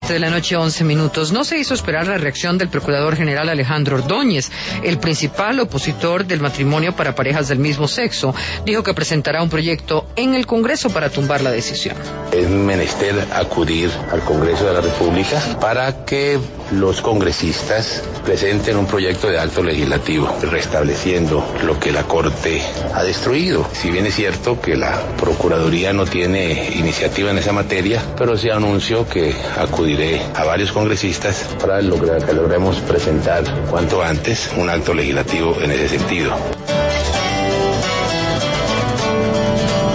7:11 p.m. No se hizo esperar la reacción del Procurador General Alejandro Ordóñez, el principal opositor del matrimonio para parejas del mismo sexo. Dijo que presentará un proyecto en el Congreso para tumbar la decisión. Es menester acudir al Congreso de la República para que los congresistas presenten un proyecto de acto legislativo restableciendo lo que la Corte ha destruido. Si bien es cierto que la Procuraduría no tiene iniciativa en esa materia, pero sí anuncio que acudiré a varios congresistas para lograr que logremos presentar cuanto antes un acto legislativo en ese sentido.